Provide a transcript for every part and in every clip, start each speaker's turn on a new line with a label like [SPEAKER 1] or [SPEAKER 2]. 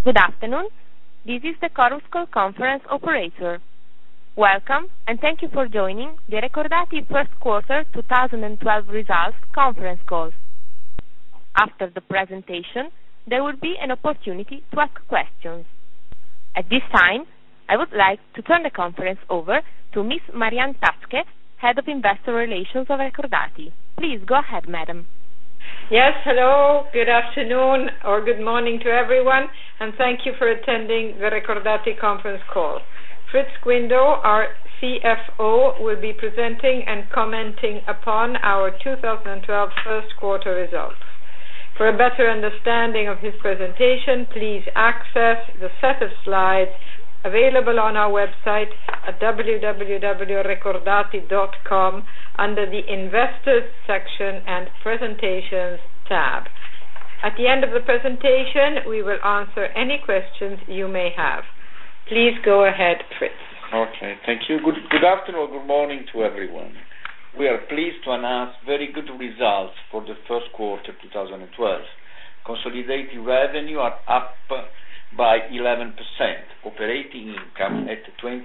[SPEAKER 1] Good afternoon. This is the Chorus Call conference operator. Welcome, and thank you for joining the Recordati first quarter 2012 results conference call. After the presentation, there will be an opportunity to ask questions. At this time, I would like to turn the conference over to Miss Marianne Tacche, Head of Investor Relations of Recordati. Please go ahead, madam.
[SPEAKER 2] Yes, hello, good afternoon or good morning to everyone, and thank you for attending the Recordati conference call. Fritz Guindo, our CFO, will be presenting and commenting upon our 2012 first quarter results. For a better understanding of his presentation, please access the set of slides available on our website at www.recordati.com under the Investors section and Presentations tab. At the end of the presentation, we will answer any questions you may have. Please go ahead, Fritz.
[SPEAKER 3] Okay, thank you. Good afternoon or good morning to everyone. We are pleased to announce very good results for the first quarter 2012. Consolidated revenue are up by 11%. Operating income at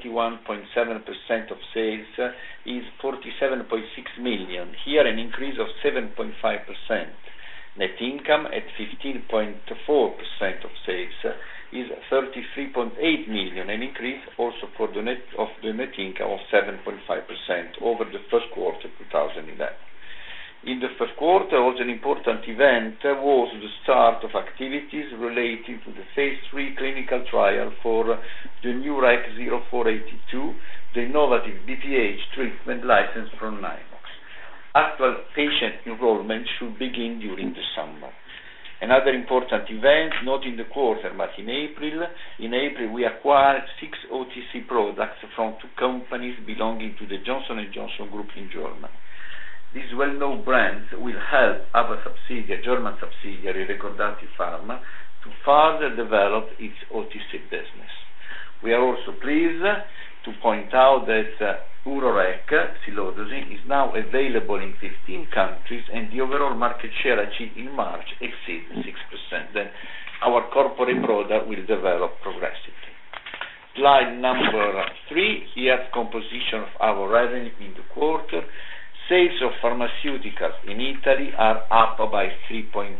[SPEAKER 3] 21.7% of sales is 47.6 million. Here an increase of 7.5%. Net income at 15.4% of sales is 33.8 million, an increase also for the net income of 7.5% over the first quarter 2011. In the first quarter, also an important event was the start of activities relating to the phase 3 clinical trial for the new REC 0482, the innovative BPH treatment licensed from Nymox. Actual patient enrollment should begin during the summer. Another important event, not in the quarter but in April we acquired 6 OTC products from 2 companies belonging to the Johnson & Johnson group in Germany. These well-known brands will help our German subsidiary, Recordati Pharma, to further develop its OTC business. We are also pleased to point out that Urorec Silodosin is now available in 15 countries, and the overall market share achieved in March exceeds 6%. Then our corporate product will develop progressively. Slide number 3, here composition of our revenue in the quarter. Sales of pharmaceuticals in Italy are up by 3.2%,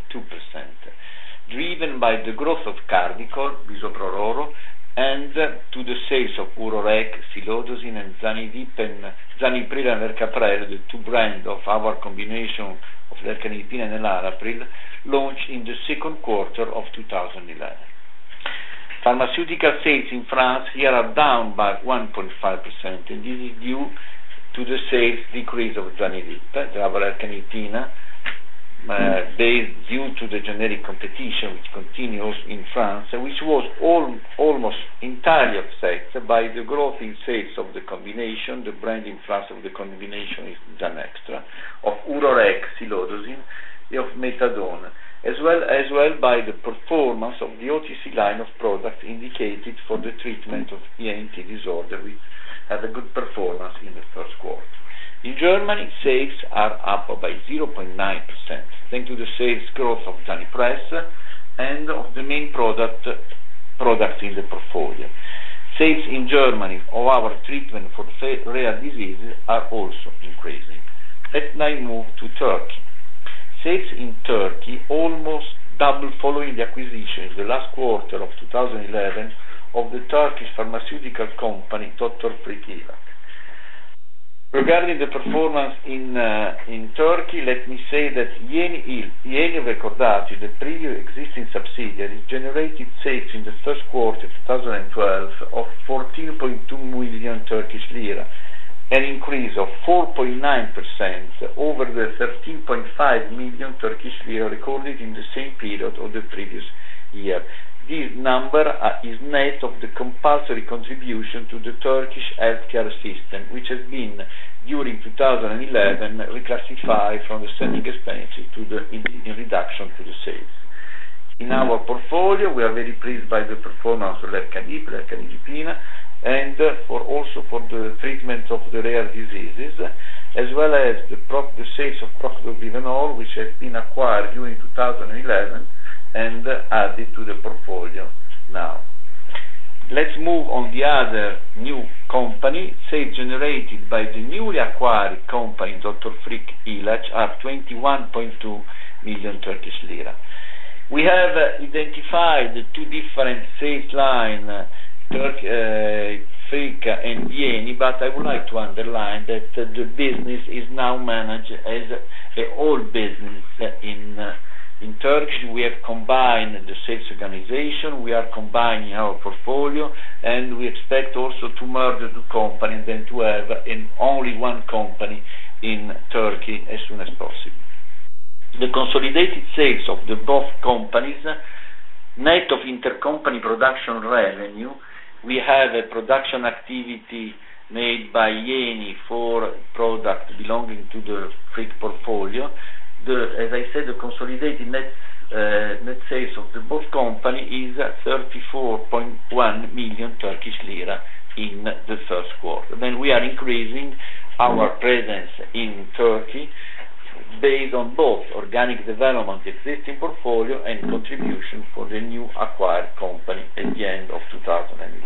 [SPEAKER 3] driven by the growth of Cardicor, Bisoprolol, and to the sales of Urorec, Silodosin, and Zanidip and Zanipril and Ercaprel, the 2 brands of our combination of Lercanidipine and Enalapril, launched in the second quarter of 2011. Pharmaceutical sales in France here are down by 1.5%, and this is due to the sales decrease of Zanidip, the Lercanidipine, due to the generic competition which continues in France, which was almost entirely offset by the growth in sales of the combination. The brand in France of the combination is Zanextra, of Urorec, Silodosin, and of Methadone, as well by the performance of the OTC line of products indicated for the treatment of ENT disorder, which had a good performance in the first quarter. In Germany, sales are up by 0.9%, thanks to the sales growth of Zanipress and of the main products in the portfolio. Sales in Germany of our treatment for rare diseases are also increasing. Let's now move to Turkey. Sales in Turkey almost doubled following the acquisition in the last quarter of 2011 of the Turkish pharmaceutical company Dr. Frikilat. Regarding the performance in Turkey, let me say that Yeni Recordati, the previous existing subsidiary, generated sales in the first quarter 2012 of 14.2 million Turkish lira, an increase of 4.9% over the 13.5 million Turkish lira recorded in the same period of the previous year. This number is net of the compulsory contribution to the Turkish healthcare system, which has been, during 2011, reclassified from the selling expenses to the reduction to the sales. In our portfolio, we are very pleased by the performance of Lercanidipine, and also for the treatment of the rare diseases, as well as the sales of Procto-Vivenol, which has been acquired during 2011 and added to the portfolio now. Let's move on the other new company. Sales generated by the newly acquired company, Dr. Frick Ilach, are 21.2 million Turkish lira. We have identified the two different sales lines, Frick and Ieni, but I would like to underline that the business is now managed as a whole business in Turkey. We have combined the sales organization, we are combining our portfolio, and we expect also to merge the two companies and to have only one company in Turkey as soon as possible. The consolidated sales of the both companies, net of intercompany production revenue, we have a production activity made by Ieni for product belonging to the Frick portfolio. As I said, the consolidated net sales of the both company is 34.1 million Turkish lira in the first quarter. Then we are increasing our presence in Turkey based on both organic development of the existing portfolio and contribution for the new acquired company at the end of 2011.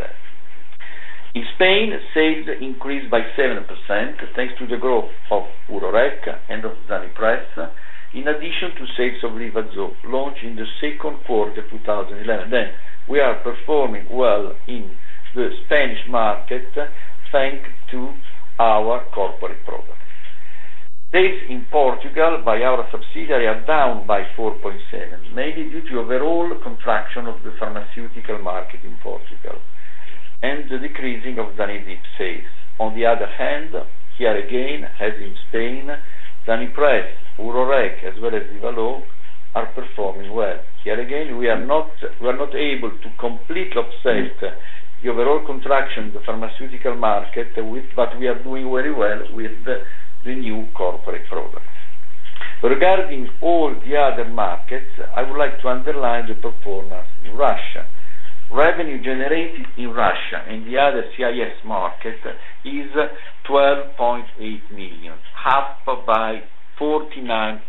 [SPEAKER 3] In Spain, sales increased by 7% thanks to the growth of Urorec and of Zanipress, in addition to sales of Livazzo, launched in the second quarter 2011. Then we are performing well in the Spanish market thanks to our corporate products. Sales in Portugal by our subsidiary are down by 4.7%, mainly due to overall contraction of the pharmaceutical market in Portugal and the decreasing of Zanidip sales. On the other hand, here again, as in Spain, Zanipress, Urorec, as well as Livalo are performing well. Here again, we are not able to completely offset the overall contraction in the pharmaceutical market, but we are doing very well with the new corporate products. Regarding all the other markets, I would like to underline the performance in Russia. Revenue generated in Russia and the other CIS market is 12.8 million, up by 49.7%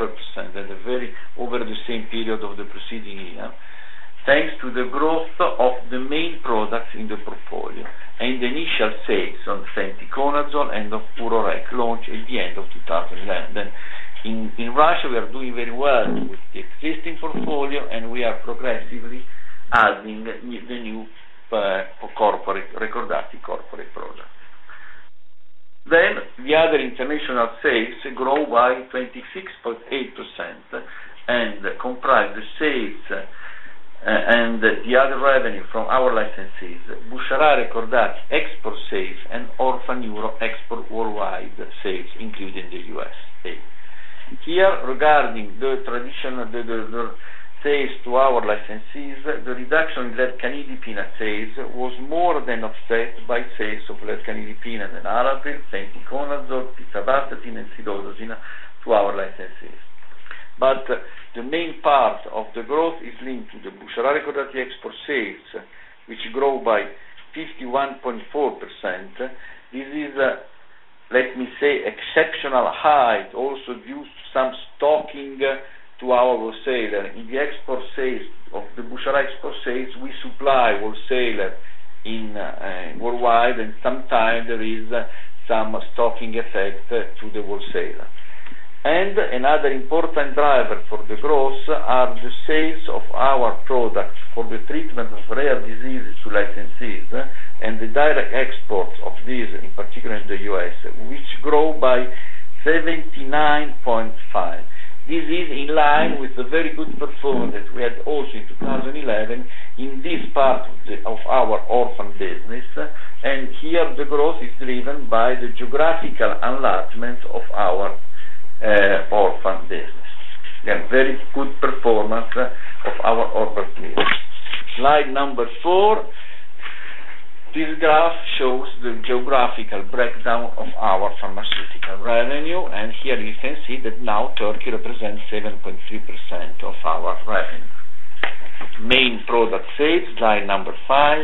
[SPEAKER 3] over the same period of the preceding year, thanks to the growth of the main products in the portfolio and the initial sales on Fenticonazole and of Urorec launched at the end of 2011. Then in Russia we are doing very well with the existing portfolio, and we are progressively adding the new Recordati corporate products. Then the other international sales grow by 26.8% and comprise the sales and the other revenue from our licensees, Boucherat Recordati export sales and Orphan Euro export worldwide sales, including the USA. Here, regarding the traditional the sales to our licensees, the reduction in lercanidipine sales was more than offset by sales of lercanidipine and Arapil, Fenticonazole, Pitavastatin and Silodosin to our licensees. But the main part of the growth is linked to the Boucherat Recordati export sales, which grow by 51.4%. This is, let me say, exceptional high, also due to some stocking to our wholesaler. In the export sales of the Boucherat export sales, we supply wholesaler in worldwide, and sometimes there is some stocking effect to the wholesaler. And another important driver for the growth are the sales of our products for the treatment of rare diseases to licensees and the direct exports of these, in particular in the US, which grow by 79.5%. This is in line with the very good performance that we had also in 2011 in this part of our orphan business, and here the growth is driven by the geographical enlargement of our orphan business. Again, very good performance of our orphan business. Slide number 4. This graph shows the geographical breakdown of our pharmaceutical revenue, and here you can see that now Turkey represents 7.3% of our revenue. Main product sales, slide number 5.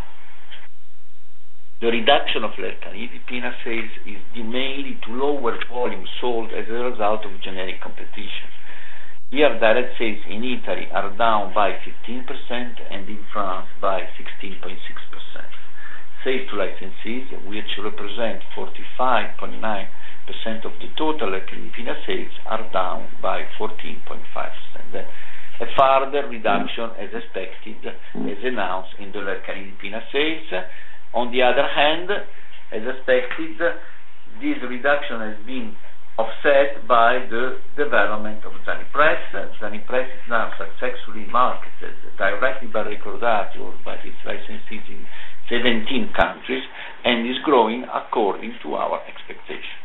[SPEAKER 3] The reduction of lercanidipine sales is due mainly to lower volume sold as a result of generic competition. Here direct sales in Italy are down by 15% and in France by 16.6%. Sales to licensees, which represent 45.9% of the total Leccagnipina sales, are down by 14.5%. A further reduction as expected, as announced in the Leccagnipina sales. On the other hand, as expected, this reduction has been offset by the development of Zanipress. Zanipress is now successfully marketed directly by Recordati or by its licensees in 17 countries and is growing according to our expectation.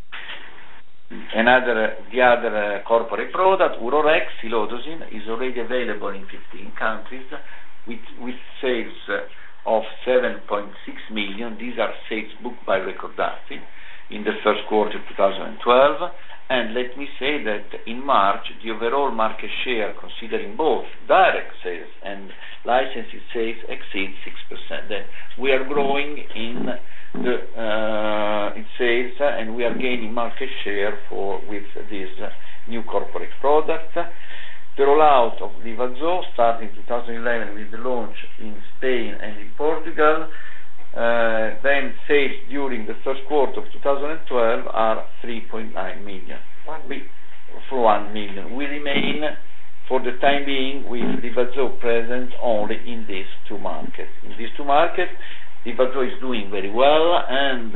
[SPEAKER 3] The other corporate product, Urorex Silodosin, is already available in 15 countries with sales of 7.6 million. These are sales booked by Recordati in the first quarter 2012, and let me say that in March the overall market share, considering both direct sales and licensing sales, exceeds 6%. Then we are growing in sales and we are gaining market share with this new corporate product. The rollout of Livazo started in 2011 with the launch in Spain and in Portugal. Then sales during the first quarter of 2012 are 3.9 million. 1 million. We remain, for the time being, with Livazo present only in these two markets. In these two markets, Livazo is doing very well, and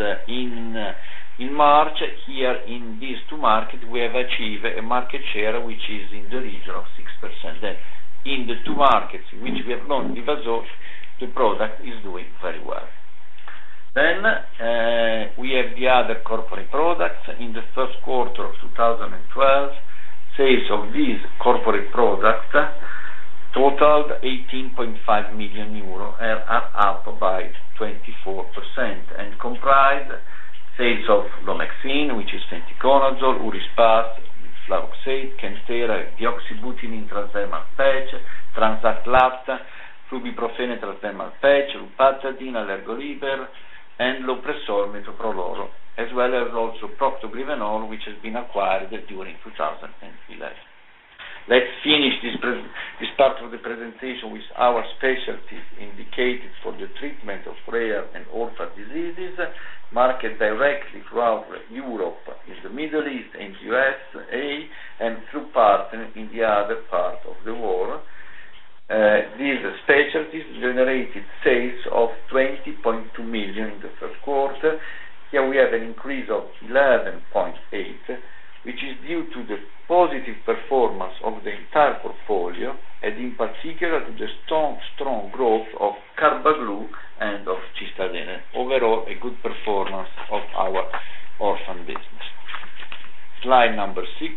[SPEAKER 3] in March, here in these two markets, we have achieved a market share which is in the region of 6%. Then, in the two markets in which we have launched Livazo, the product is doing very well. Then we have the other corporate products. In the first quarter of 2012, sales of these corporate products totaled 18.5 million euro and are up by 24% and comprise sales of Lomexin, which is fenticonazole, Urispas, Flavoxate, Kentera, Dioxibutylin transdermal patch, Transact Lat, Flubiprofene transdermal patch, Lupatadine, Allergoliber, and Lopressor metoprolol, as well as also Proctoglyvenol, which has been acquired during 2011. Let's finish this part of the presentation with our specialties indicated for the treatment of rare and orphan diseases, marketed directly throughout Europe, in the Middle East and USA, and through partners in the other part of the world. These specialties generated sales of 20.2 million in the first quarter. Here we have an increase of 11.8%, which is due to the positive performance of the entire portfolio, and in particular to the strong growth of Carbaglu and of Cistadene. Overall, a good performance of our orphan business. Slide number 6.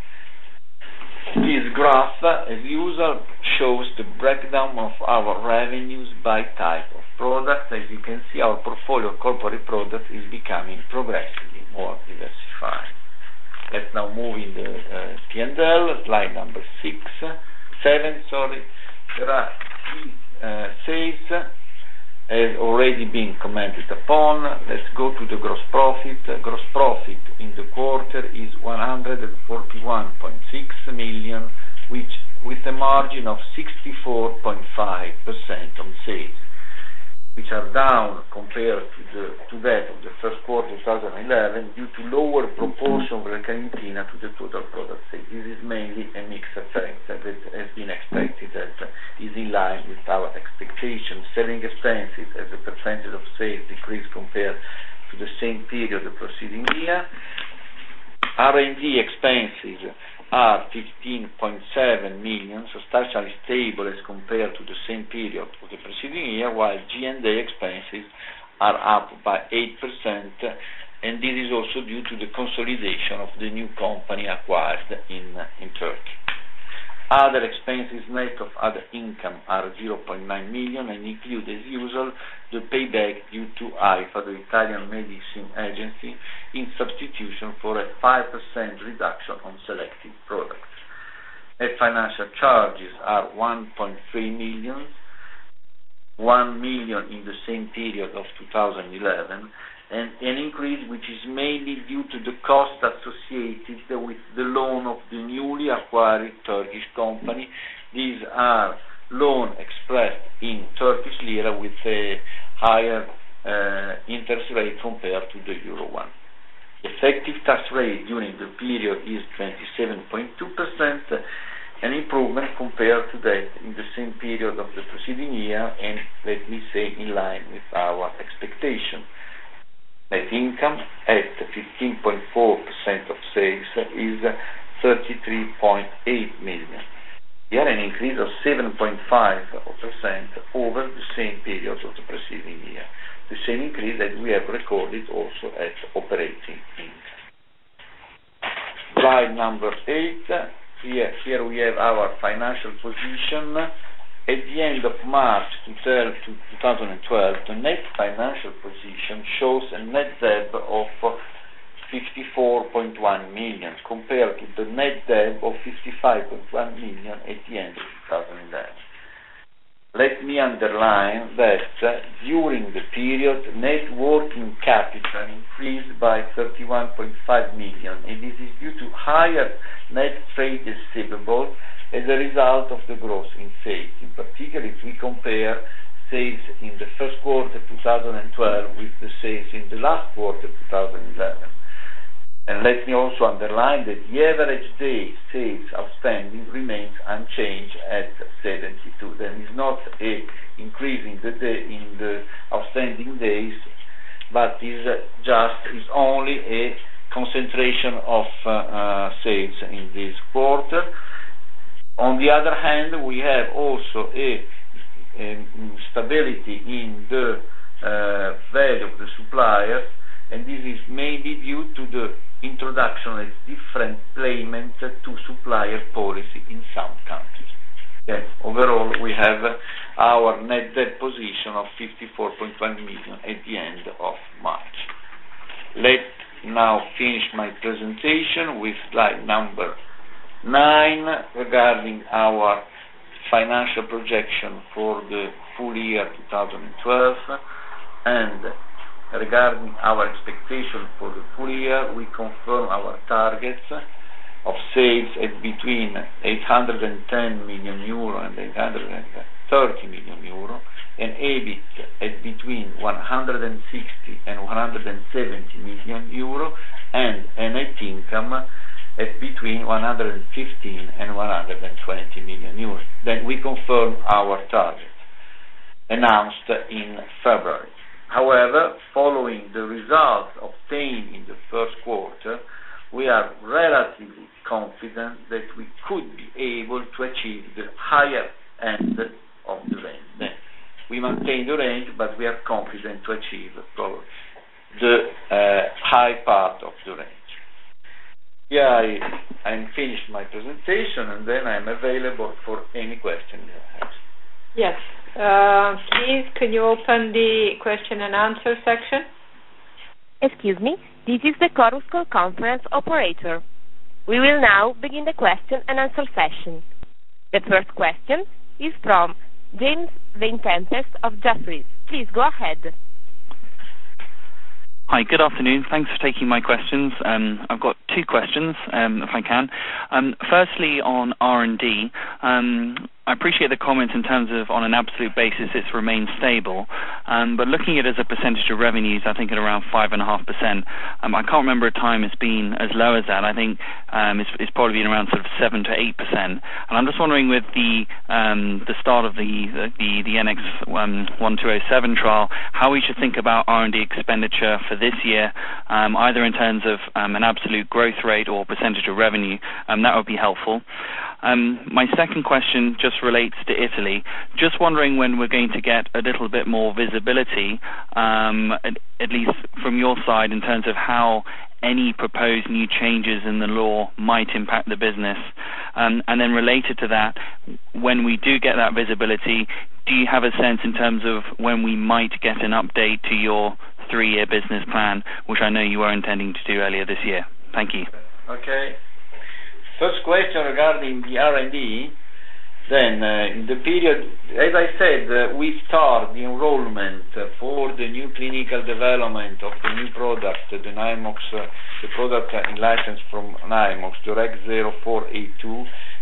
[SPEAKER 3] This graph, as usual, shows the breakdown of our revenues by type of product. As you can see, our portfolio of corporate products is becoming progressively more diversified. Let's now move in the P&L, slide number 7. There are sales, has already been commented upon. Let's go to the gross profit. Gross profit in the quarter is 141.6 million, which with a margin of 64.5% on sales, which are down compared to that of the first quarter 2011 due to lower proportion of Leccagnipina to the total product sales. This is mainly a mixed effect that has been expected, that is in line with our expectations. Selling expenses as a percentage of sales decreased compared to the same period the preceding year. R&D expenses are 15.7 million, substantially stable as compared to the same period of the preceding year, while G&A expenses are up by 8%, and this is also due to the consolidation of the new company acquired in Turkey. Other expenses net of other income are 0.9 million and include, as usual, the payback due to AIFA, the Italian Medicine Agency, in substitution for a 5% reduction on selected products. Net financial charges are 1.3 million, 1 million in the same period of 2011, and an increase which is mainly due to the cost associated with the loan of the newly acquired Turkish company. These are loan expressed in Turkish lira with a higher interest rate compared to the Euro one. The effective tax rate during the period is 27.2%, an improvement compared to that in the same period of the preceding year, and let me say in line with our expectation. Net income at 15.4% of sales is 33.8 million. Here an increase of 7.5% over the same period of the preceding year. The same increase that we have recorded also at operating income. Slide number 8. Here we have our financial position. At the end of March 2012, the net financial position shows a net debt of 54.1 million compared to the net debt of 55.1 million at the end of 2011. Let me underline that during the period, net working capital increased by 31.5 million, and this is due to higher net trade receivable as a result of the growth in sales. In particular, if we compare sales in the first quarter 2012 with the sales in the last quarter 2011. And let me also underline that the average day sales outstanding remains unchanged at 72. There is not an increase in the outstanding days, but is only a concentration of sales in this quarter. On the other hand, we have also a stability in the value of the suppliers, and this is mainly due to the introduction of different payment to supplier policy in some countries. Okay. Overall, we have our net debt position of 54.1 million at the end of March. Let's now finish my presentation with slide number 9 regarding our financial projection for the full year 2012, and regarding our expectation for the full year, we confirm our targets of sales at between 810 million euro and 830 million euro, and EBIT at between 160 and 170 million euro, and a net income at between 115 and 120 million euros. Then we confirm our target announced in February. However, following the results obtained in the first quarter, we are relatively confident that we could be able to achieve the higher end of the range. Then we maintain the range, but we are confident to achieve probably the high part of the range. Yeah, I'm finished my presentation, and then I'm available for any question you have.
[SPEAKER 2] Yes. Please, can you open the question and answer section?
[SPEAKER 1] Excuse me, this is the Chorus Call conference operator. We will now begin the question and answer session. The first question is from James Vane-Tempest of Jefferies. Please go ahead.
[SPEAKER 4] Hi, good afternoon. Thanks for taking my questions. I've got two questions, if I can. Firstly, on R&D, I appreciate the comments in terms of on an absolute basis it's remained stable, but looking at it as a percentage of revenues, I think at around 5.5%. I can't remember a time it's been as low as that. I think it's probably been around sort of 7 to 8%. And I'm just wondering, with the start of the NX 1207 trial, how we should think about R&D expenditure for this year, either in terms of an absolute growth rate or percentage of revenue. That would be helpful. My second question just relates to Italy. Just wondering when we're going to get a little bit more visibility, at least from your side, in terms of how any proposed new changes in the law might impact the business. And then related to that, when we do get that visibility, do you have a sense in terms of when we might get an update to your 3-year business plan, which I know you were intending to do earlier this year? Thank you.
[SPEAKER 3] Okay. First question regarding the R&D. Then, in the period, as I said, we start the enrollment for the new clinical development of the new product, the Nymox, the product in license from Nymox, the REC 0482,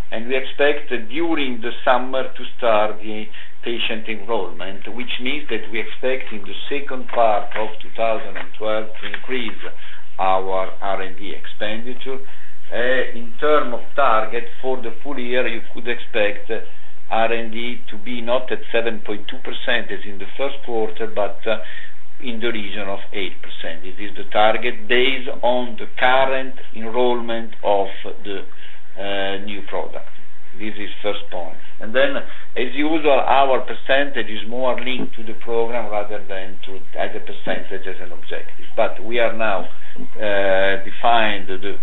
[SPEAKER 3] and we expect during the summer to start the patient enrollment, which means that we expect in the second part of 2012 to increase our R&D expenditure. In terms of target for the full year, you could expect R&D to be not at 7.2% as in the first quarter, but in the region of 8%. This is the target based on the current enrollment of the new product. This is first point. And then, as usual, our percentage is more linked to the program rather than to as a percentage as an objective. But we are now defined the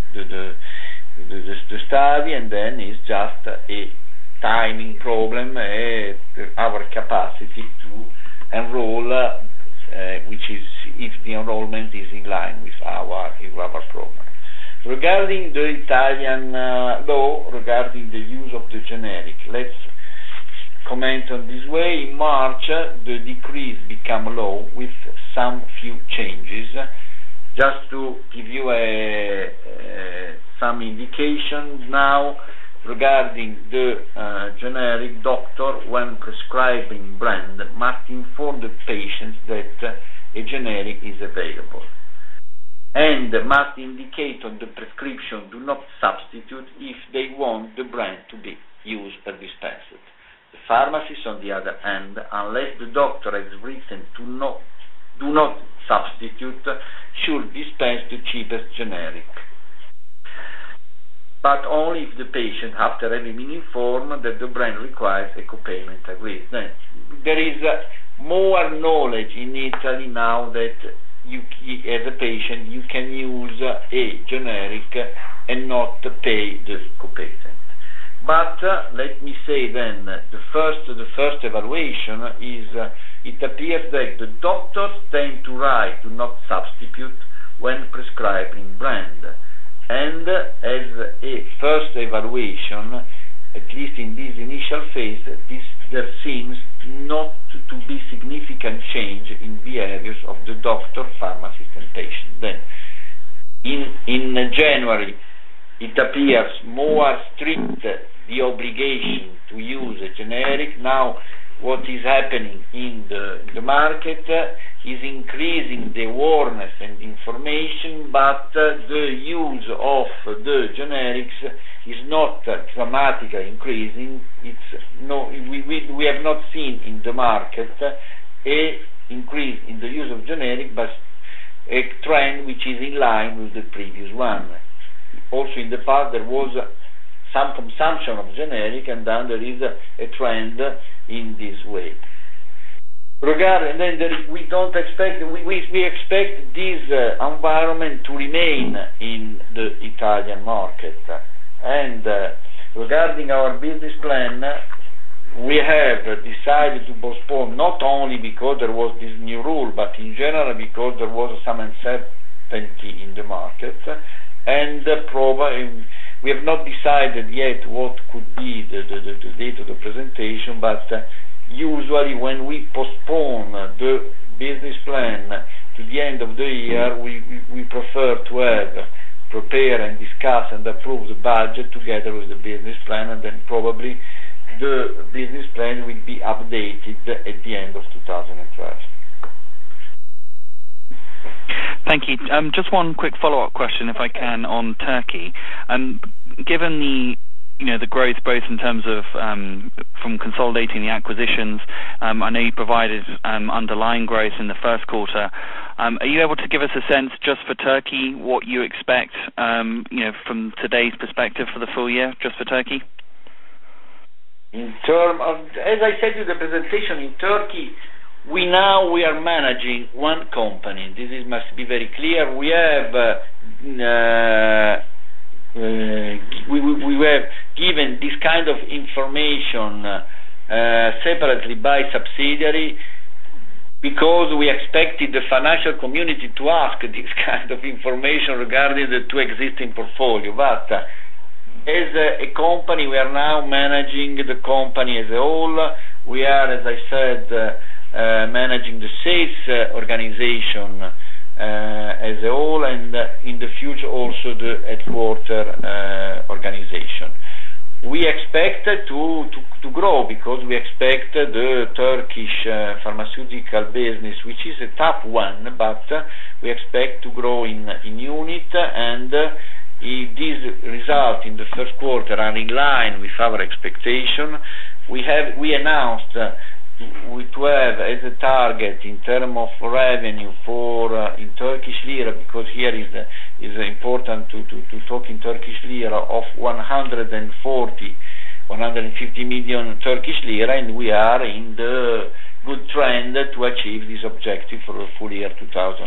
[SPEAKER 3] study, and then it's just a timing problem, our capacity to enroll, which is if the enrollment is in line with our program. Regarding the Italian law, regarding the use of the generic, let's comment on this way. In March, the decree became law with some few changes. Just to give you some indication now, regarding the generic, doctor, when prescribing brand, must inform the patients that a generic is available, and must indicate on the prescription do not substitute if they want the brand to be used or dispensed. The pharmacist, on the other hand, unless the doctor has written do not substitute, should dispense the cheapest generic, but only if the patient, after having been informed that the brand requires a co-payment agreement. Then there is more knowledge in Italy now that you, as a patient, you can use a generic and not pay the co-payment. But let me say then, the first evaluation is it appears that the doctors tend to write do not substitute when prescribing brand. And as a first evaluation, at least in this initial phase, there seems not to be significant change in behaviors of the doctor, pharmacist, and patient. Then, in January, it appears more strict the obligation to use a generic. Now, what is happening in the market is increasing the awareness and information, but the use of the generics is not dramatically increasing. We have not seen in the market a increase in the use of generic, but a trend which is in line with the previous one. Also in the past there was some consumption of generic, and then there is a trend in this way. And then we don't expect, we expect this environment to remain in the Italian market. And regarding our business plan, we have decided to postpone, not only because there was this new rule, but in general because there was some uncertainty in the market, and we have not decided yet what could be the date of the presentation, but usually when we postpone the business plan to the end of the year, we prefer to have prepare and discuss and approve the budget together with the business plan, and then probably the business plan will be updated at the end of 2012.
[SPEAKER 4] Thank you. Just one quick follow-up question, if I can, on Turkey. Given the growth both in terms of from consolidating the acquisitions, I know you provided underlying growth in the first quarter. Are you able to give us a sense just for Turkey what you expect from today's perspective for the full year, just for Turkey?
[SPEAKER 3] In terms of, as I said in the presentation, in Turkey, we are managing one company. This must be very clear. We have we were given this kind of information separately by subsidiary because we expected the financial community to ask this kind of information regarding the two existing portfolio. But as a company, we are now managing the company as a whole. We are, as I said, managing the sales organization as a whole, and in the future also the headquarter organization. we expect to grow, because we expect the Turkish pharmaceutical business, which is a tough one, but we expect to grow in unit, and if these results in the first quarter are in line with our expectation, we announced to have as a target in terms of revenue for in Turkish lira, because here is important to talk in Turkish lira, of 150 million Turkish lira, and we are in the good trend to achieve this objective for the full year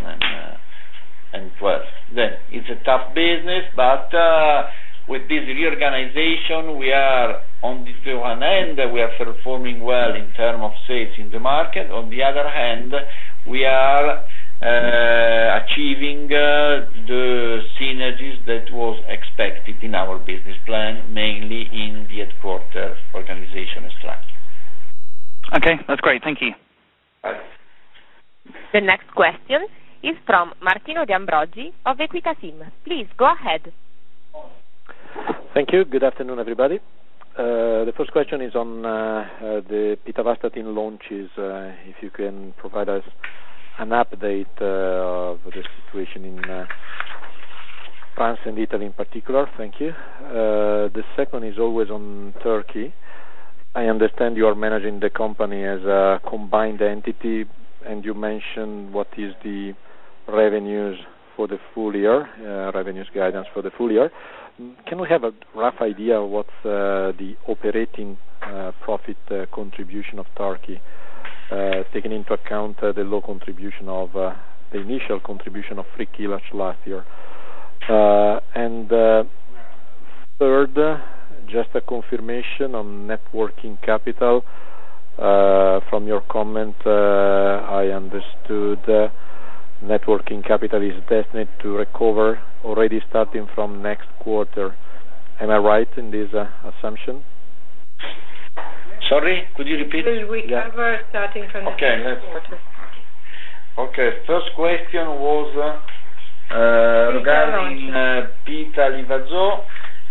[SPEAKER 3] 2012. Then it's a tough business, but with this reorganization, we are on the one hand we are performing well in terms of sales in the market. On the other hand, we are achieving the synergies that was expected in our business plan, mainly in the headquarter organization structure.
[SPEAKER 4] Okay, that's great. Thank you.
[SPEAKER 3] Bye.
[SPEAKER 1] The next question is from Martino De Ambroggi of Equita SIM. Please go ahead.
[SPEAKER 5] Thank you. Good afternoon, everybody. The first question is on the pitavastatin launches. If you can provide us an update of the situation in France and Italy in particular. Thank you. The second is always on Turkey. I understand you are managing the company as a combined entity, and you mentioned what is the revenues for the full year, revenues guidance for the full year. Can we have a rough idea of what's the operating profit contribution of Turkey, taking into account the low contribution of the initial contribution of Frikilac last year? And third, just a confirmation on net working capital. From your comment, I understood net working capital is destined to recover already starting from next quarter. Am I right in this assumption?
[SPEAKER 3] Sorry, could you repeat?
[SPEAKER 2] Will we cover starting from next quarter?
[SPEAKER 3] Okay, first question was regarding Pita Livazo.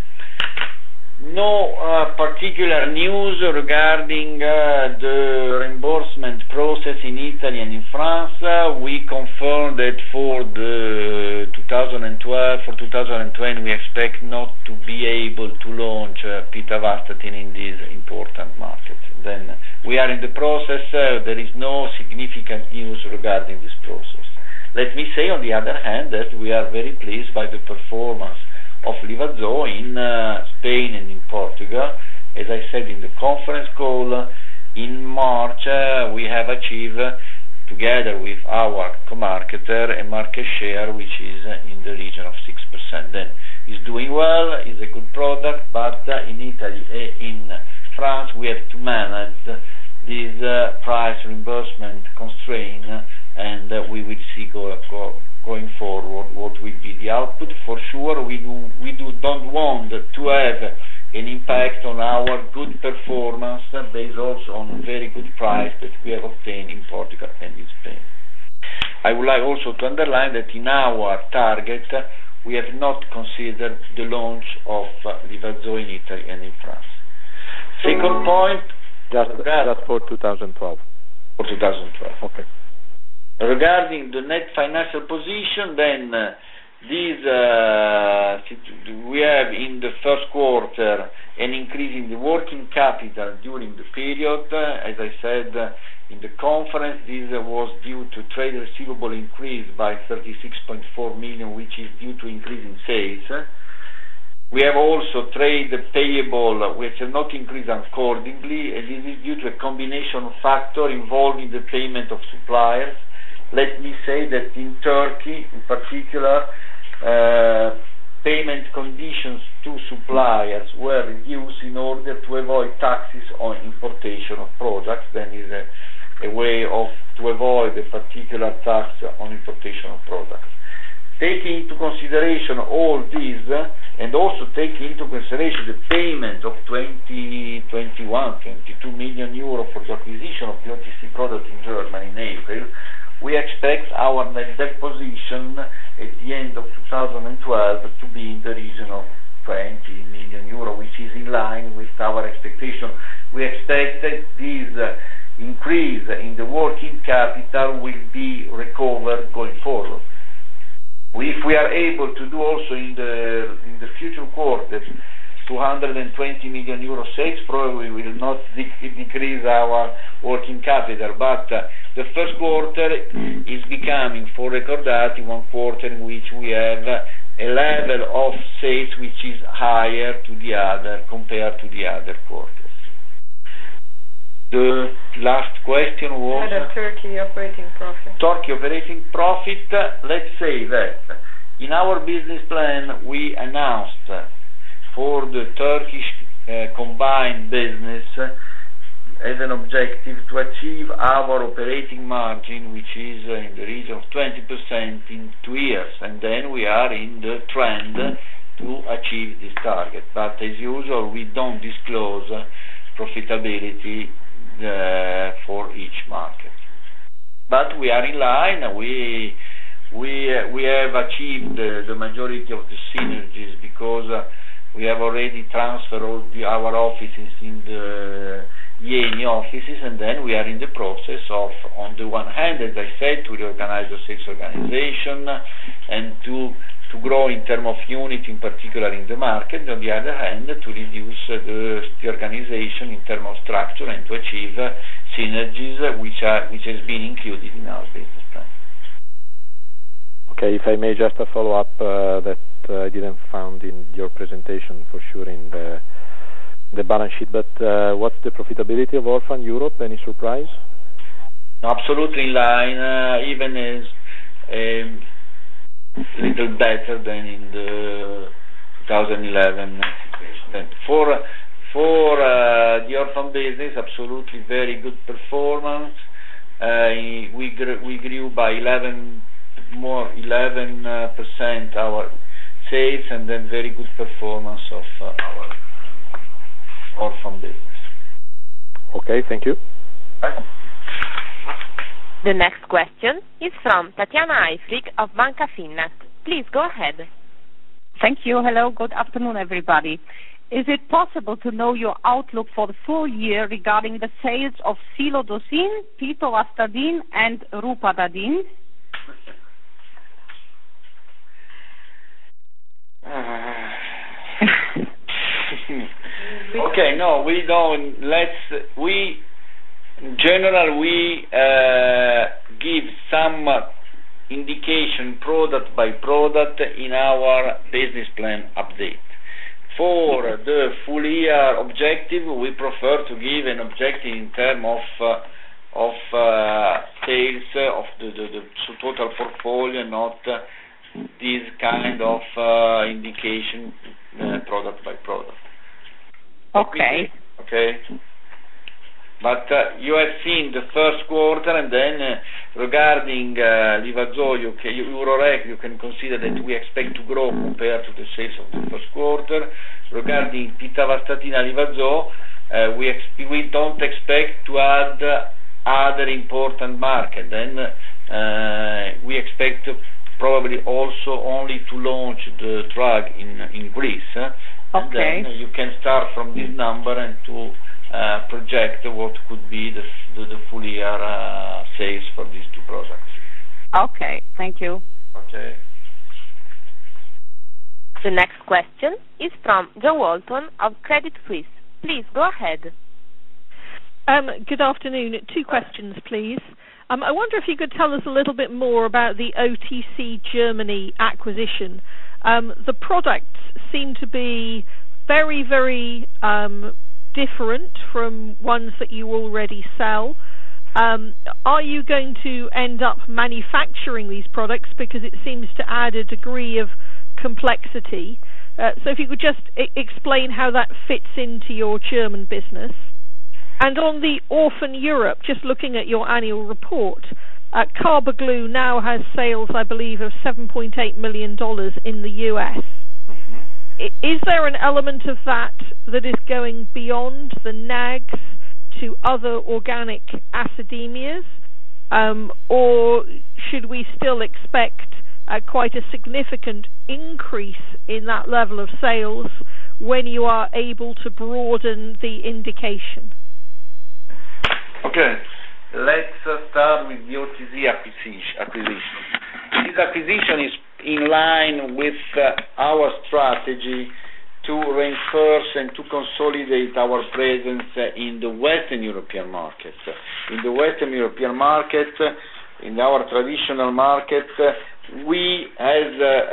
[SPEAKER 3] No particular news regarding the reimbursement process in Italy and in France. We confirm that for the 2020 we expect not to be able to launch pitavastatin in these important markets. Then we are in the process. There is no significant news regarding this process. Let me say, on the other hand, that we are very pleased by the performance of Livazo in Spain and in Portugal. As I said in the conference call, in March we have achieved, together with our co-marketer, a market share which is in the region of 6%. Then it's doing well, it's a good product, but in Italy and in France we have to manage this price reimbursement constraint, and we will see going forward what will be the output. For sure, we don't want to have an impact on our good performance based also on very good price that we have obtained in Portugal and in Spain. I would like also to underline that in our target we have not considered the launch of Livazo in Italy and in France. Second point,
[SPEAKER 5] just for 2012.
[SPEAKER 3] For 2012.
[SPEAKER 5] Okay.
[SPEAKER 3] Regarding the net financial position, then we have in the first quarter an increase in the working capital during the period. As I said in the conference, this was due to trade receivable increase by 36.4 million, which is due to increase in sales. We have also trade payable, which have not increased accordingly, and this is due to a combination of factors involving the payment of suppliers. Let me say that in Turkey, in particular, payment conditions to suppliers were reduced in order to avoid taxes on importation of products. Then is a way to avoid a particular tax on importation of products. Taking into consideration all these, and also taking into consideration the payment of 22 million euro for the acquisition of the OTC product in Germany in April, we expect our net debt position at the end of 2012 to be in the region of 20 million euro, which is in line with our expectation. We expect that this increase in the working capital will be recovered going forward. If we are able to do also in the future quarters 220 million euro sales, probably will not decrease our working capital, but the first quarter is becoming, for Recordati, one quarter in which we have a level of sales which is higher to the other compared to the other quarters. The last question was
[SPEAKER 2] Turkey operating profit.
[SPEAKER 3] Turkey operating profit. Let's say that in our business plan we announced for the Turkish combined business as an objective to achieve our operating margin, which is in the region of 20% in 2 years, and then we are in the trend to achieve this target. But as usual, we don't disclose profitability for each market. But we are in line. We have achieved the majority of the synergies because we have already transferred all our offices in the Eni offices, and then we are in the process of, on the one hand, as I said, to reorganize the sales organization and to grow in terms of unit, in particular in the market. On the other hand, to reduce the organization in terms of structure and to achieve synergies which has been included in our business plan.
[SPEAKER 5] Okay, if I may just a follow-up that I didn't find in your presentation, for sure in the balance sheet, but what's the profitability of Orphan Europe? Any surprise?
[SPEAKER 3] Absolutely in line, even as little better than in the 2011 situation. For the Orphan business, absolutely very good performance. We grew by 11% our sales, and then very good performance of our Orphan business.
[SPEAKER 5] Okay, thank you.
[SPEAKER 3] Bye.
[SPEAKER 1] The next question is from Tatiana Eifrig of Banca Finnet. Please go ahead.
[SPEAKER 6] Thank you. Hello, good afternoon, everybody. Is it possible to know your outlook for the full year regarding the sales of Silodosin, Pitavastatin, and Rupatadine?
[SPEAKER 3] Okay, no, we don't. In general, we give some indication product by product in our business plan update. For the full year objective, we prefer to give an objective in terms of sales of the total portfolio, not this kind of indication product by product.
[SPEAKER 6] Okay.
[SPEAKER 3] Okay. But you have seen the first quarter, and then regarding Livazo, Urorec, you can consider that we expect to grow compared to the sales of the first quarter. Regarding Pitavastatin and Livazo, we don't expect to add other important market. Then we expect probably also only to launch the drug in Greece.
[SPEAKER 6] Okay.
[SPEAKER 3] And then you can start from this number and to project what could be the full year sales for these two products.
[SPEAKER 6] Okay, thank you.
[SPEAKER 3] Okay.
[SPEAKER 1] The next question is from Jo Walton of Credit Suisse. Please go ahead.
[SPEAKER 7] Good afternoon. 2 questions, please. I wonder if you could tell us a little bit more about the OTC Germany acquisition. The products seem to be very, very different from ones that you already sell. Are you going to end up manufacturing these products, because it seems to add a degree of complexity? So if you could just explain how that fits into your German business. And on the Orphan Europe, just looking at your annual report, Carbaglu now has sales, I believe, of $7.8 million in the US. Is there an element of that is going beyond the NAGs to other organic acidemias, or should we still expect quite a significant increase in that level of sales when you are able to broaden the indication?
[SPEAKER 3] Okay, let's start with the OTC acquisition. This acquisition is in line with our strategy to reinforce and to consolidate our presence in the Western European market. In the Western European market, in our traditional market, we, as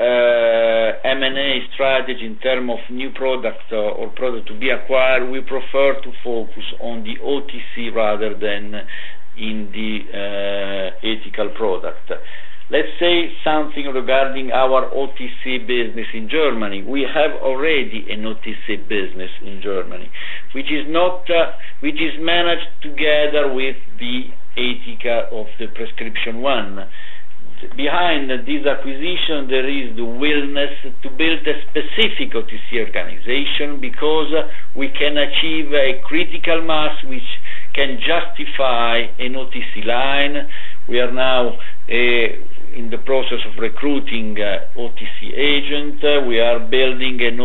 [SPEAKER 3] M&A strategy in terms of new product or product to be acquired, we prefer to focus on the OTC rather than in the ethical product. Let's say something regarding our OTC business in Germany. We have already an OTC business in Germany, which is managed together with the Ethica of the prescription one. Behind this acquisition, there is the willingness to build a specific OTC organization because we can achieve a critical mass which can justify an OTC line. We are now in the process of recruiting OTC agent. We are building an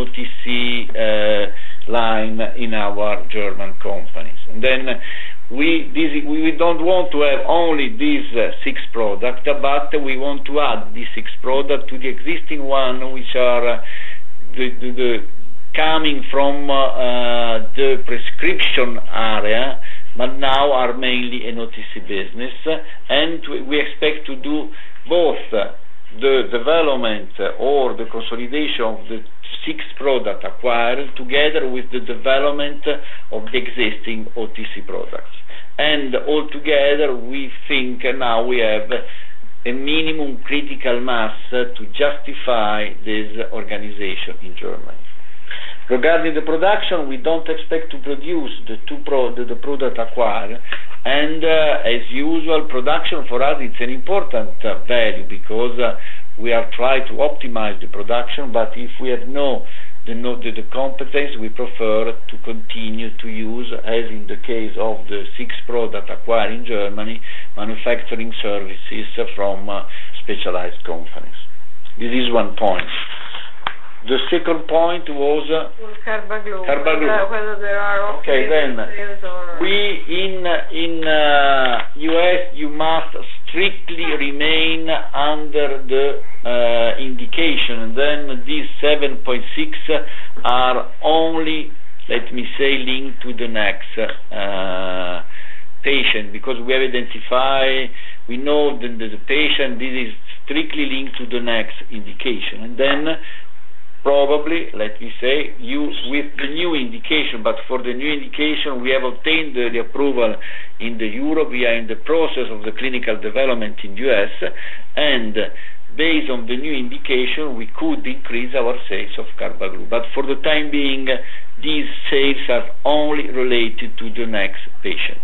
[SPEAKER 3] OTC line in our German companies. And then we don't want to have only these 6 products, but we want to add these 6 products to the existing one, which are the coming from the prescription area, but now are mainly an OTC business, and we expect to do both the development or the consolidation of the 6 products acquired together with the development of the existing OTC products. And altogether, we think now we have a minimum critical mass to justify this organization in Germany. Regarding the production, we don't expect to produce the product acquired, and as usual, production for us is an important value because we are trying to optimize the production, but if we have the competence, we prefer to continue to use, as in the case of the 6 products acquired in Germany, manufacturing services from specialized companies. This is one point. The second point was
[SPEAKER 2] Carbaglu.
[SPEAKER 3] Whether
[SPEAKER 2] there are sales or
[SPEAKER 3] we in US you must strictly remain under the indication. Then these 7.6 are only, let me say, linked to the next patient, because we have identified, we know that the patient, this is strictly linked to the next indication, and then probably, let me say, with the new indication, but for the new indication we have obtained the approval in the Europe. We are in the process of the clinical development in the US, and based on the new indication we could increase our sales of Carbaglu. But for the time being, these sales are only related to the next patients.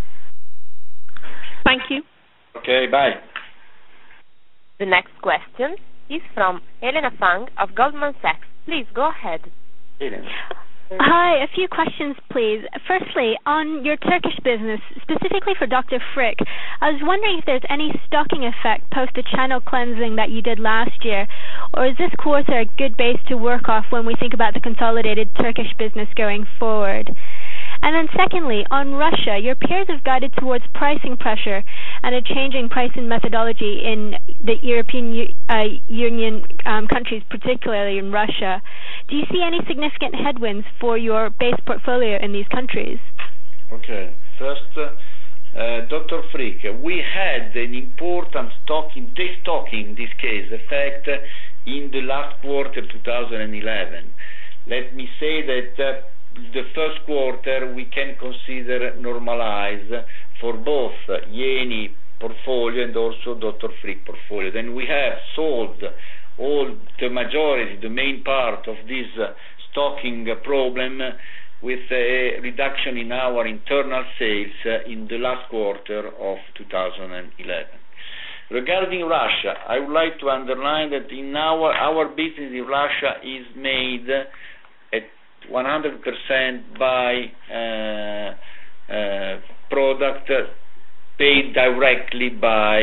[SPEAKER 7] Thank you.
[SPEAKER 3] Okay, bye.
[SPEAKER 1] The next question is from Elena Fang of Goldman Sachs. Please go ahead.
[SPEAKER 3] Elena.
[SPEAKER 8] Hi, a few questions, please. Firstly, on your Turkish business, specifically for Dr. Frick, I was wondering if there's any stocking effect post the channel cleansing that you did last year, or is this quarter a good base to work off when we think about the consolidated Turkish business going forward? And then secondly, on Russia, your peers have guided towards pricing pressure and a changing pricing methodology in the European Union countries, particularly in Russia. Do you see any significant headwinds for your base portfolio in these countries?
[SPEAKER 3] Okay. First, Dr. Frick, we had an important destocking, in this case, effect in the last quarter 2011. Let me say that the first quarter we can consider normalized for both Eni portfolio and also Dr. Frick portfolio. Then we have solved all the majority, the main part of this stocking problem with a reduction in our internal sales in the last quarter of 2011. Regarding Russia, I would like to underline that in our business in Russia is made at 100% by product paid directly by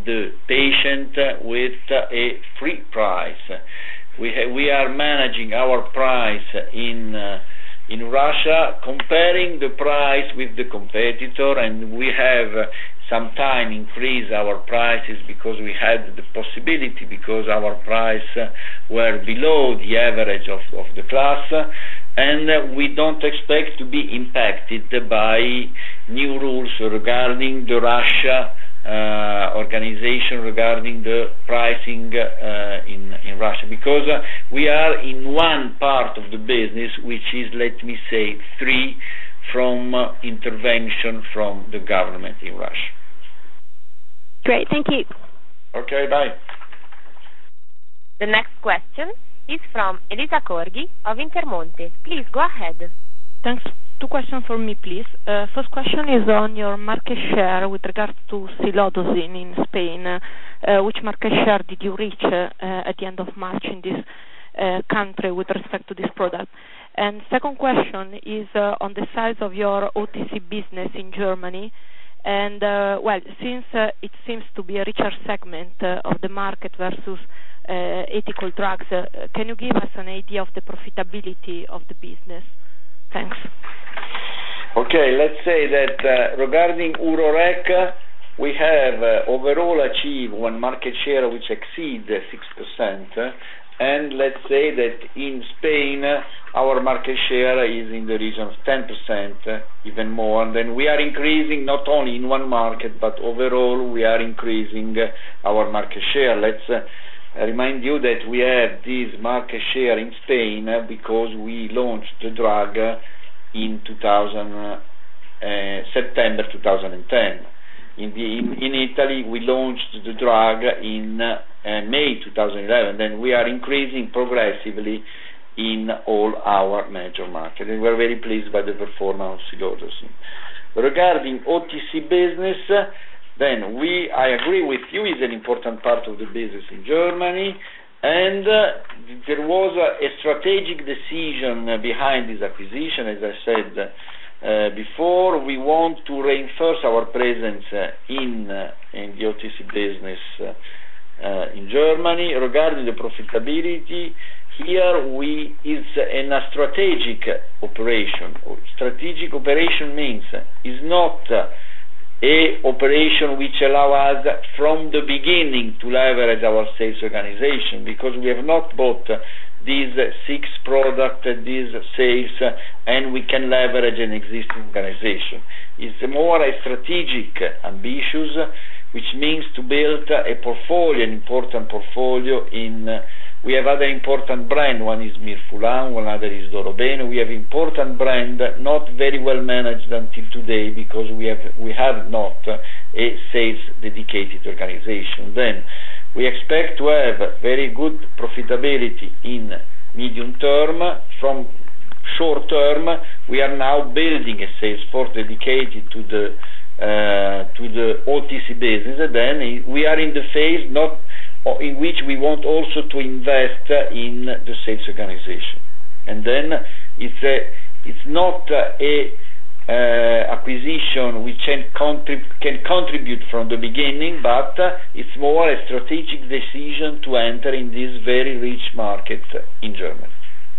[SPEAKER 3] the patient with a free price. We are managing our price in Russia, comparing the price with the competitor, and we have sometime increased our prices because we had the possibility, because our price were below the average of the class, and we don't expect to be impacted by new rules regarding the Russia organization, regarding the pricing in Russia, because we are in one part of the business which is, let me say, free from intervention from the government in Russia.
[SPEAKER 8] Great, thank you.
[SPEAKER 3] Okay, bye.
[SPEAKER 1] The next question is from Elisa Corgi of Intermonte. Please go ahead.
[SPEAKER 9] Thanks. Two questions for me, please. First question is on your market share with regards to silodosin in Spain. Which market share did you reach at the end of March in this country with respect to this product? And second question is on the size of your OTC business in Germany. And, since it seems to be a richer segment of the market versus ethical drugs, can you give us an idea of the profitability of the business? Thanks.
[SPEAKER 3] Okay, let's say that regarding Urorec, we have overall achieved one market share which exceeds 6%, and let's say that in Spain our market share is in the region of 10%, even more. And then we are increasing not only in one market, but overall we are increasing our market share. Let's remind you that we have this market share in Spain because we launched the drug in September 2010. In Italy, we launched the drug in May 2011. Then we are increasing progressively in all our major markets. And we're very pleased by the performance of silodosin. Regarding OTC business, then I agree with you, it's an important part of the business in Germany, and there was a strategic decision behind this acquisition. As I said before, we want to reinforce our presence in the OTC business in Germany. Regarding the profitability, here it's a strategic operation. Strategic operation means is not a operation which allow us from the beginning to leverage our sales organization, because we have not bought these 6 products, these sales, and we can leverage an existing organization. It's more a strategic ambitious, which means to build a portfolio, an important portfolio we have other important brand. One is Mirfulan, one other is Dorobene. We have important brand, not very well managed until today because we have not a sales dedicated organization. Then we expect to have very good profitability in medium term. From short term, we are now building a sales force dedicated to the OTC business. And then we are in the phase in which we want also to invest in the sales organization. And then it's not a acquisition which can contribute from the beginning, but it's more a strategic decision to enter in this very rich market in Germany.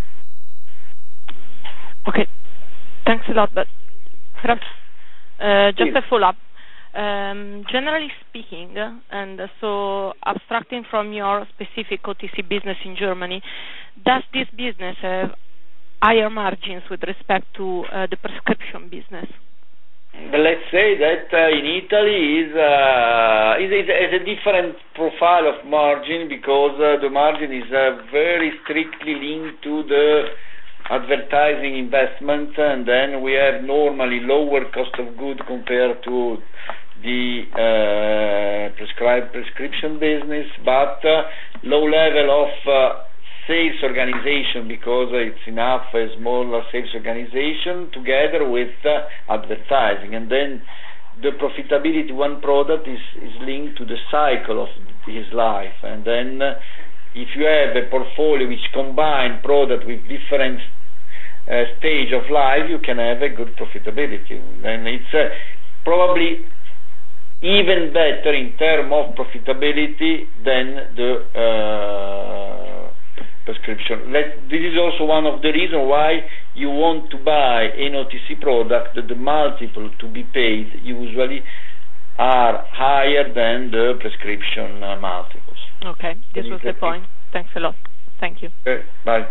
[SPEAKER 9] Okay, thanks a lot. But perhaps just a follow-up. Generally speaking, and so abstracting from your specific OTC business in Germany, does this business have higher margins with respect to the prescription business?
[SPEAKER 3] Let's say that in Italy is a different profile of margin, because the margin is very strictly linked to the advertising investment, and then we have normally lower cost of goods compared to the prescription business, but low level of sales organization, because it's enough a small sales organization together with advertising. And then the profitability one product is linked to the cycle of his life. And then if you have a portfolio which combine product with different stage of life, you can have a good profitability. And it's probably even better in terms of profitability than the prescription. This is also one of the reasons why you want to buy an OTC product. The multiple to be paid usually are higher than the prescription multiples.
[SPEAKER 9] Okay, this was the point. Thanks a lot. Thank you.
[SPEAKER 3] Okay, bye.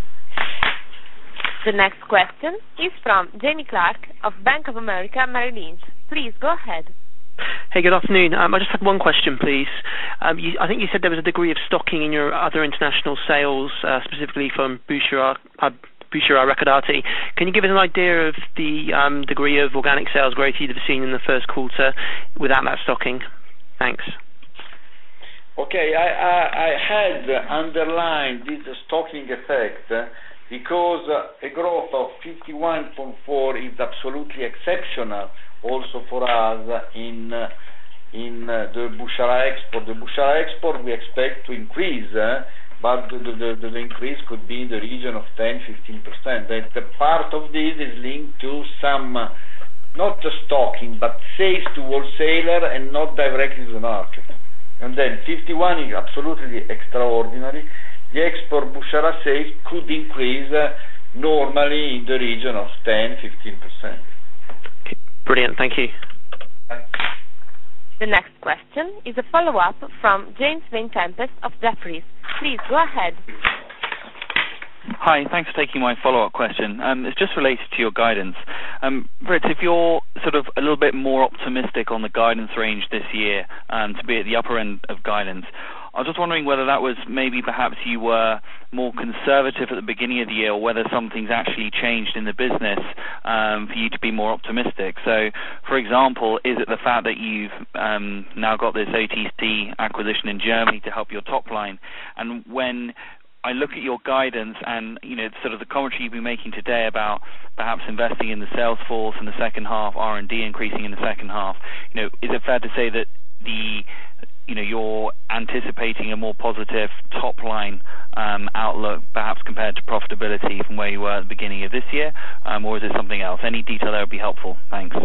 [SPEAKER 1] The next question is from Jamie Clark of Bank of America Merrill Lynch. Please go ahead.
[SPEAKER 10] Hey, good afternoon. I just had one question, please. I think you said there was a degree of stocking in your other international sales, specifically from Bushra Recordati. Can you give us an idea of the degree of organic sales growth you'd have seen in the first quarter without that stocking? Thanks.
[SPEAKER 3] Okay, I had underlined this stocking effect because a growth of 51.4 is absolutely exceptional also for us in the Bushra export. The Bushra export we expect to increase, but the increase could be in the region of 10-15%. The part of this is linked to some, not the stocking, but sales to wholesaler and not directly to the market. And then 51 is absolutely extraordinary. The export Bushra sales could increase normally in the region of 10-15%.
[SPEAKER 10] Okay, brilliant, thank you.
[SPEAKER 3] Thanks.
[SPEAKER 1] The next question is a follow-up from James Vane-Tempest of Jefferies. Please go ahead.
[SPEAKER 4] Hi, thanks for taking my follow-up question. It's just related to your guidance. Fritz, if you're sort of a little bit more optimistic on the guidance range this year, to be at the upper end of guidance, I was just wondering whether that was maybe perhaps you were more conservative at the beginning of the year, or whether something's actually changed in the business for you to be more optimistic. So, for example, is it the fact that you've now got this OTC acquisition in Germany to help your top line? And when I look at your guidance and, you know, sort of the commentary you've been making today about perhaps investing in the sales force in the second half, R&D increasing in the second half, you know, is it fair to say that you're anticipating a more positive top line outlook, perhaps compared to profitability from where you were at the beginning of this year, or is it something else? Any detail there would be helpful. Thanks.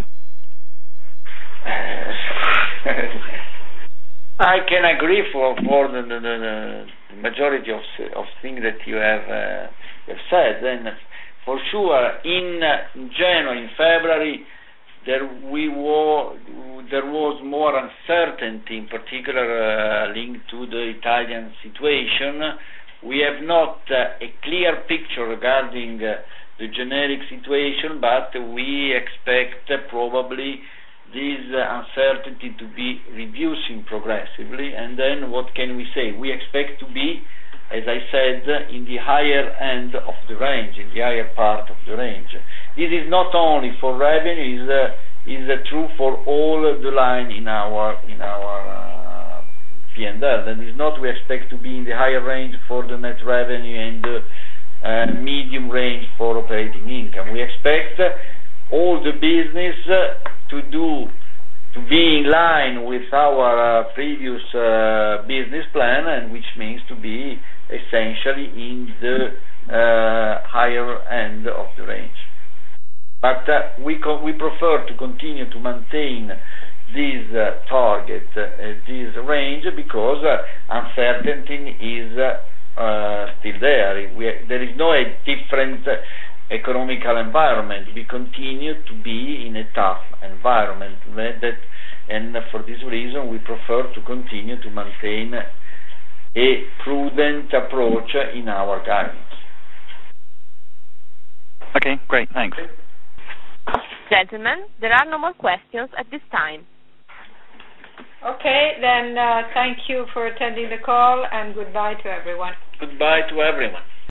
[SPEAKER 3] I can agree for the majority of things that you have said. And for sure, in January, in February, there was more uncertainty, in particular linked to the Italian situation. We have not a clear picture regarding the generic situation, but we expect probably this uncertainty to be reducing progressively. And then what can we say? We expect to be, as I said, in the higher end of the range, in the higher part of the range. This is not only for revenue, is true for all the line in our P&L. That is not we expect to be in the higher range for the net revenue and the medium range for operating income. We expect all the business to be in line with our previous business plan, and which means to be essentially in the higher end of the range. But we prefer to continue to maintain this target, this range, because uncertainty is still there. There is no different economical environment. We continue to be in a tough environment, and for this reason we prefer to continue to maintain a prudent approach in our guidance.
[SPEAKER 4] Okay, great, thanks.
[SPEAKER 1] Gentlemen, there are no more questions at this time.
[SPEAKER 2] Okay, then thank you for attending the call, and goodbye to everyone.
[SPEAKER 3] Goodbye to everyone.